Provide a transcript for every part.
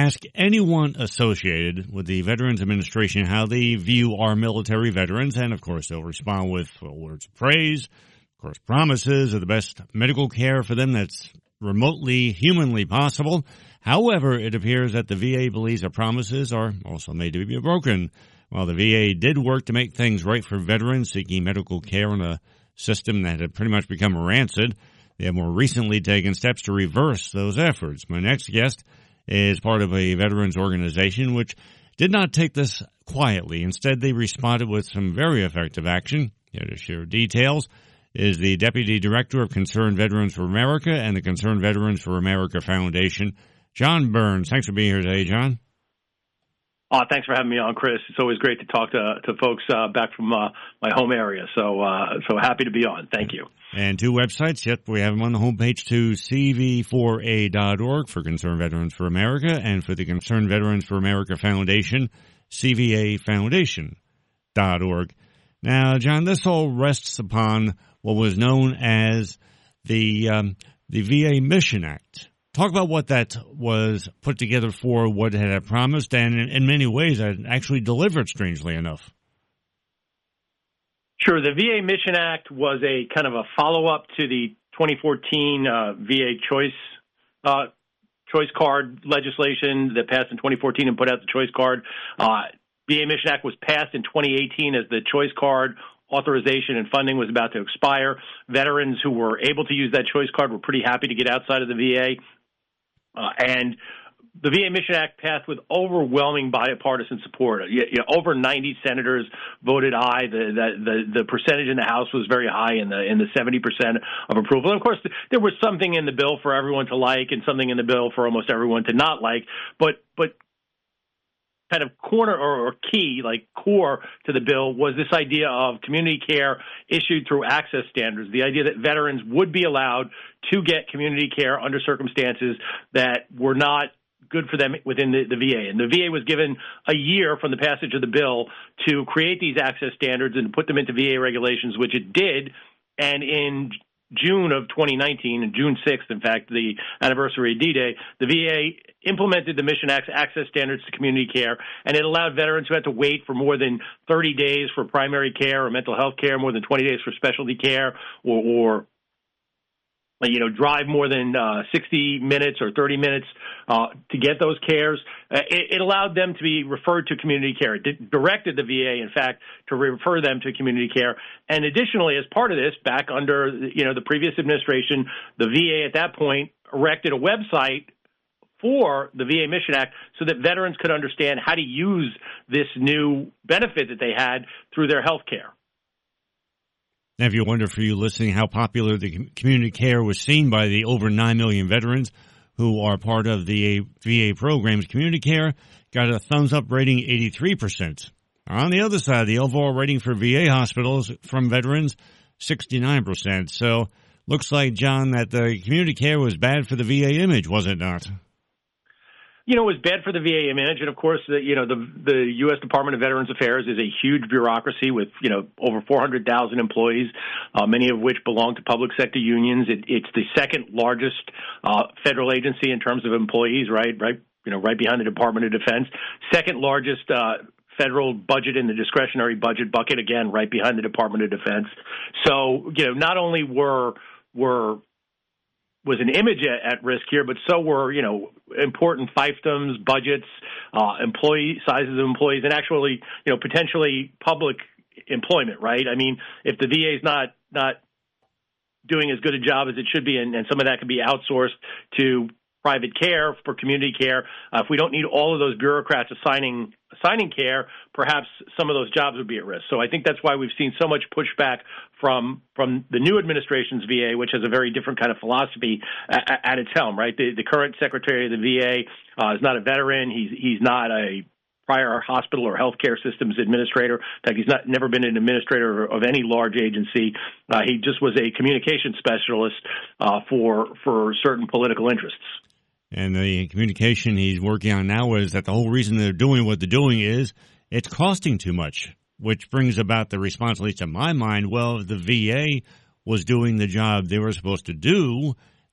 ask anyone associated with the Veterans Administration how they view our military veterans, and of course they'll respond with words of praise, of course promises of the best medical care for them that's remotely humanly possible. However, it appears that the VA believes their promises are also made to be broken. While the VA did work to make things right for veterans seeking medical care in a system that had pretty much become rancid, they have more recently taken steps to reverse those efforts. My next guest is part of a veterans organization which did not take this quietly. Instead, they responded with some very effective action. Here to share details is the Deputy Director of Concerned Veterans for America and the Concerned Veterans for America Foundation, John Burns. Thanks for being here today, John. Thanks for having me on, Chris. It's always great to talk to folks back from my home area. So happy to be on. Thank you. And two websites. Yep, we have them on the homepage too, cv4a.org for Concerned Veterans for America, and for the Concerned Veterans for America Foundation, cvafoundation.org. Now, John, this all rests upon what was known as the VA Mission Act. Talk about what that was put together for, what it had promised, and in many ways it actually delivered, strangely enough. Sure. The VA Mission Act was a kind of a follow-up to the 2014 VA choice card legislation that passed in 2014 and put out the choice card. VA Mission Act was passed in 2018 as the choice card authorization and funding was about to expire. Veterans who were able to use that choice card were pretty happy to get outside of the VA. And the VA Mission Act passed with overwhelming bipartisan support. Over 90 senators voted aye. The percentage in the House was very high in the 70% of approval. And of course, there was something in the bill for everyone to like and something in the bill for almost everyone to not like. But kind of corner or key, like core to the bill, was this idea of community care issued through access standards, the idea that veterans would be allowed to get community care under circumstances that were not good for them within the VA. And the VA was given a year from the passage of the bill to create these access standards and put them into VA regulations, which it did. And in June of 2019, and June 6th, in fact, the anniversary of D-Day, the VA implemented the Mission Act's access standards to community care, and it allowed veterans who had to wait for more than 30 days for primary care or mental health care, more than 20 days for specialty care, or drive more than 60 minutes or 30 minutes to get those cares. It allowed them to be referred to community care. It directed the VA, in fact, to refer them to community care. And additionally, as part of this, back under the previous administration, the VA at that point erected a website for the VA Mission Act so that veterans could understand how to use this new benefit that they had through their health care. Now, if you wonder, for you listening, how popular the community care was seen by the over 9 million veterans who are part of the VA programs, community care got a thumbs-up rating, 83%. On the other side, the overall rating for VA hospitals from veterans, 69%. So, looks like, John, that the community care was bad for the VA image, was it not? It was bad for the VA image, and of course, the U.S. Department of Veterans Affairs is a huge bureaucracy with, over 400,000 employees, many of which belong to public sector unions. It's the second largest federal agency in terms of employees, right behind the Department of Defense. Second largest federal budget in the discretionary budget bucket, again, right behind the Department of Defense. So, not only was an image at risk here, but so were, important fiefdoms, budgets, employee sizes of employees, and actually, potentially public employment, right? I mean, if the VA is not doing as good a job as it should be, and some of that could be outsourced to private care for community care, if we don't need all of those bureaucrats assigning care, perhaps some of those jobs would be at risk. So I think that's why we've seen so much pushback from the new administration's VA, which has a very different kind of philosophy at its helm, right? The current secretary of the VA is not a veteran. He's not a prior hospital or healthcare systems administrator. In fact, he's never been an administrator of any large agency. He just was a communication specialist for certain political interests. And the communication he's working on now is that the whole reason they're doing what they're doing is it's costing too much, which brings about the response, at least in my mind, well, if the VA was doing the job they were supposed to do,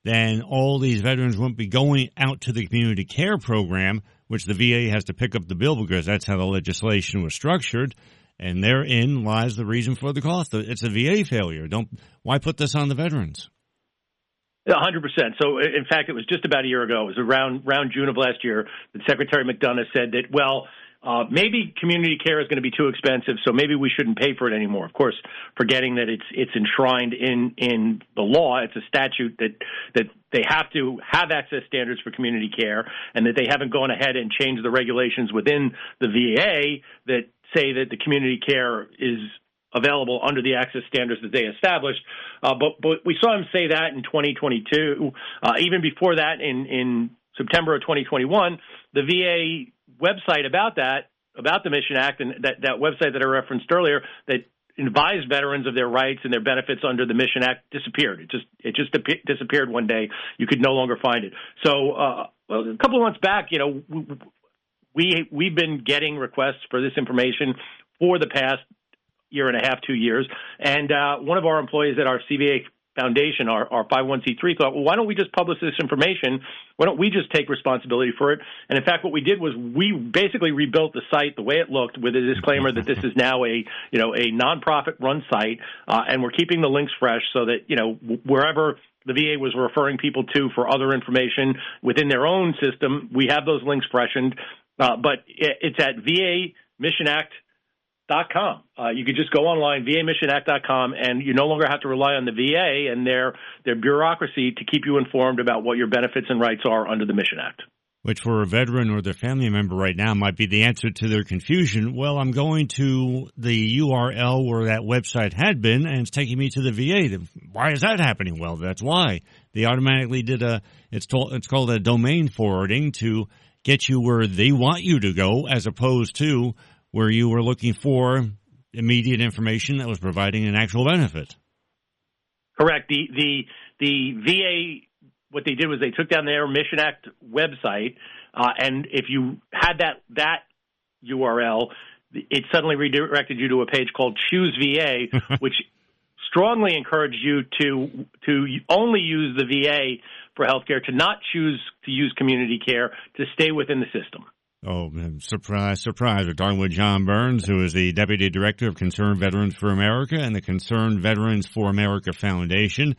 then all these veterans wouldn't be going out to the community care program, which the VA has to pick up the bill because that's how the legislation was structured. And therein lies the reason for the cost. It's a VA failure. Why put this on the veterans? 100%. So, in fact, it was just about a year ago. It was around June of last year that Secretary McDonough said that, maybe community care is going to be too expensive, so maybe we shouldn't pay for it anymore. Of course, forgetting that it's enshrined in the law. It's a statute that they have to have access standards for community care, and that they haven't gone ahead and changed the regulations within the VA that say that the community care is available under the access standards that they established. But we saw him say that in 2022. Even before that, in September of 2021, the VA website about the Mission Act, and that website that I referenced earlier that advised veterans of their rights and their benefits under the Mission Act disappeared. It just disappeared one day. You could no longer find it. So a couple of months back, we've been getting requests for this information for the past year and a half, 2 years, and one of our employees at our CVA Foundation, our 501c3, thought, well, why don't we just publish this information? Why don't we just take responsibility for it? And in fact, what we did was we basically rebuilt the site the way it looked, with a disclaimer that this is now a nonprofit run site, and we're keeping the links fresh so that wherever the VA was referring people to for other information within their own system, we have those links freshened. But it's at VAMissionAct.com. You could just go online, VAMissionAct.com, and you no longer have to rely on the VA and their bureaucracy to keep you informed about what your benefits and rights are under the Mission Act. Which for a veteran or their family member right now might be the answer to their confusion. Well, I'm going to the URL where that website had been, and it's taking me to the VA. Why is that happening? Well, that's why. They automatically did it's called a domain forwarding to get you where they want you to go, as opposed to where you were looking for immediate information that was providing an actual benefit. Correct. The VA, what they did was they took down their Mission Act website, and if you had that URL, it suddenly redirected you to a page called Choose VA, which strongly encouraged you to only use the VA for healthcare, to not choose to use community care, to stay within the system. Oh, surprise, surprise. We're talking with John Burns, who is the Deputy Director of Concerned Veterans for America and the Concerned Veterans for America Foundation,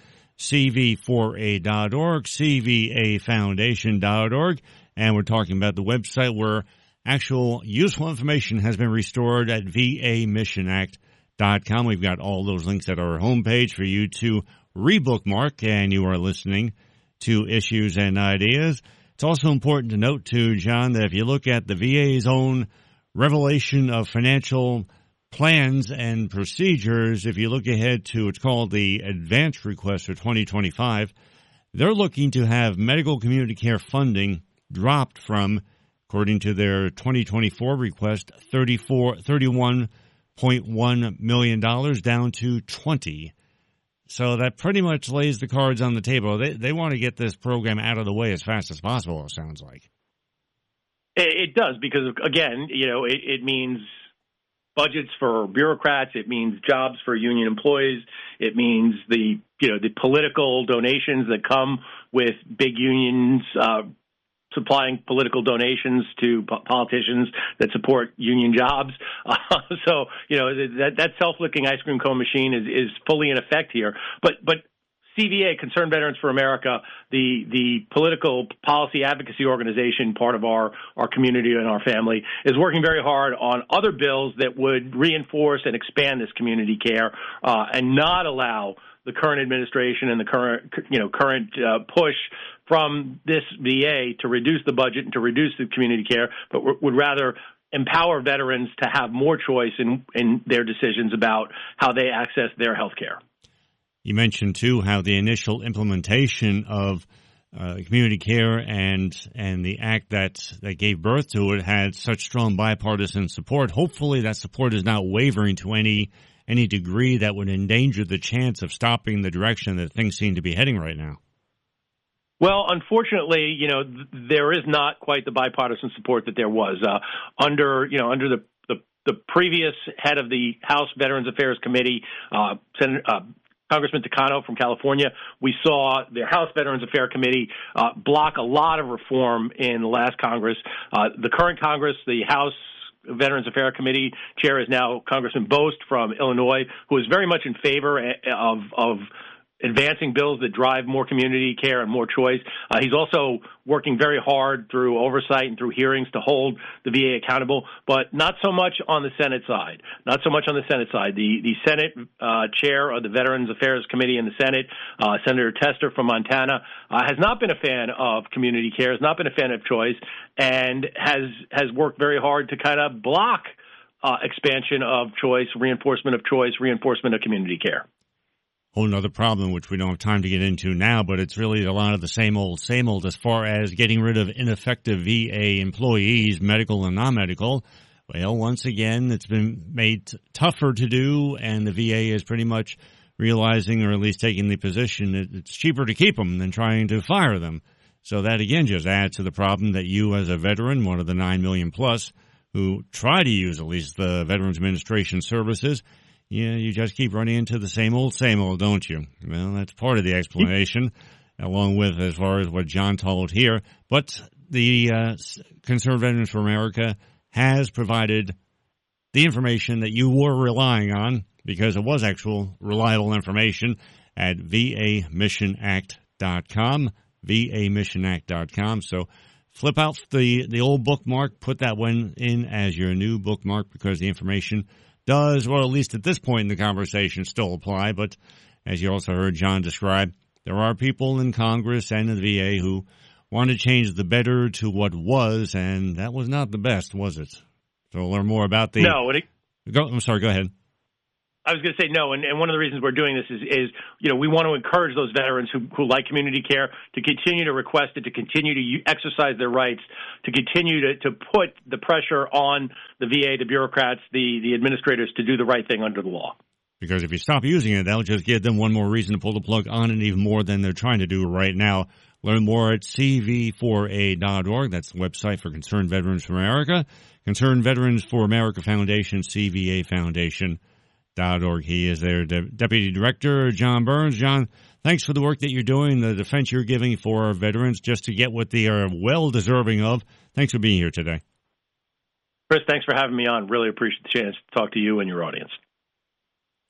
CV4A.org, CVAFoundation.org. And we're talking about the website where actual useful information has been restored at VAMissionAct.com. We've got all those links at our homepage for you to rebookmark, and you are listening to Issues and Ideas. It's also important to note, too, John, that if you look at the VA's own revelation of financial plans and procedures, if you look ahead to what's called the advance request for 2025, they're looking to have medical community care funding dropped from, according to their 2024 request, $31.1 million down to $20. So that pretty much lays the cards on the table. They want to get this program out of the way as fast as possible, it sounds like. It does, because, again, it means budgets for bureaucrats. It means jobs for union employees. It means the political donations that come with big unions supplying political donations to politicians that support union jobs. So, that self-licking ice cream cone machine is fully in effect here. But CVA, Concerned Veterans for America, the political policy advocacy organization, part of our community and our family, is working very hard on other bills that would reinforce and expand this community care and not allow the current administration and the current push from this VA to reduce the budget and to reduce the community care, but would rather empower veterans to have more choice in their decisions about how they access their health care. You mentioned, too, how the initial implementation of community care and the act that gave birth to it had such strong bipartisan support. Hopefully that support is not wavering to any degree that would endanger the chance of stopping the direction that things seem to be heading right now. Well, unfortunately, there is not quite the bipartisan support that there was under the previous head of the House Veterans Affairs Committee, Congressman Takano from California. We saw the House Veterans Affairs Committee block a lot of reform in the last Congress. The current Congress, the House Veterans Affairs Committee chair is now Congressman Bost from Illinois, who is very much in favor of advancing bills that drive more community care and more choice. He's also working very hard through oversight and through hearings to hold the VA accountable, but not so much on the Senate side. Not so much on the Senate side. The Senate chair of the Veterans Affairs Committee in the Senate, Senator Tester from Montana, has not been a fan of community care, has not been a fan of choice, and has worked very hard to kind of block expansion of choice, reinforcement of community care. Whole nother problem, which we don't have time to get into now, but it's really a lot of the same old as far as getting rid of ineffective VA employees, medical and non-medical. Well, once again, it's been made tougher to do, and the VA is pretty much realizing, or at least taking the position, that it's cheaper to keep them than trying to fire them. So that, again, just adds to the problem that you, as a veteran, one of the 9 million plus, who try to use at least the Veterans Administration services, yeah, you just keep running into the same old, don't you? Well, that's part of the explanation, along with as far as what John told here. But the Concerned Veterans for America has provided the information that you were relying on, because it was actual reliable information, at VAMissionAct.com, VAMissionAct.com. So flip out the old bookmark, put that one in as your new bookmark, because the information does, well, at least at this point in the conversation, still apply. But as you also heard John describe, there are people in Congress and in the VA who want to change the better to what was, and that was not the best, was it? So we'll learn more about the... No. I'm sorry, go ahead. I was going to say no, and one of the reasons we're doing this is we want to encourage those veterans who like community care to continue to request it, to continue to exercise their rights, to continue to put the pressure on the VA, the bureaucrats, the administrators to do the right thing under the law. Because if you stop using it, that'll just give them one more reason to pull the plug on it, even more than they're trying to do right now. Learn more at cv4a.org. That's the website for Concerned Veterans for America. Concerned Veterans for America Foundation, CVA Foundation. .org. He is their Deputy Director, John Burns. John, thanks for the work that you're doing, the defense you're giving for our veterans, just to get what they are well-deserving of. Thanks for being here today. Chris, thanks for having me on. Really appreciate the chance to talk to you and your audience.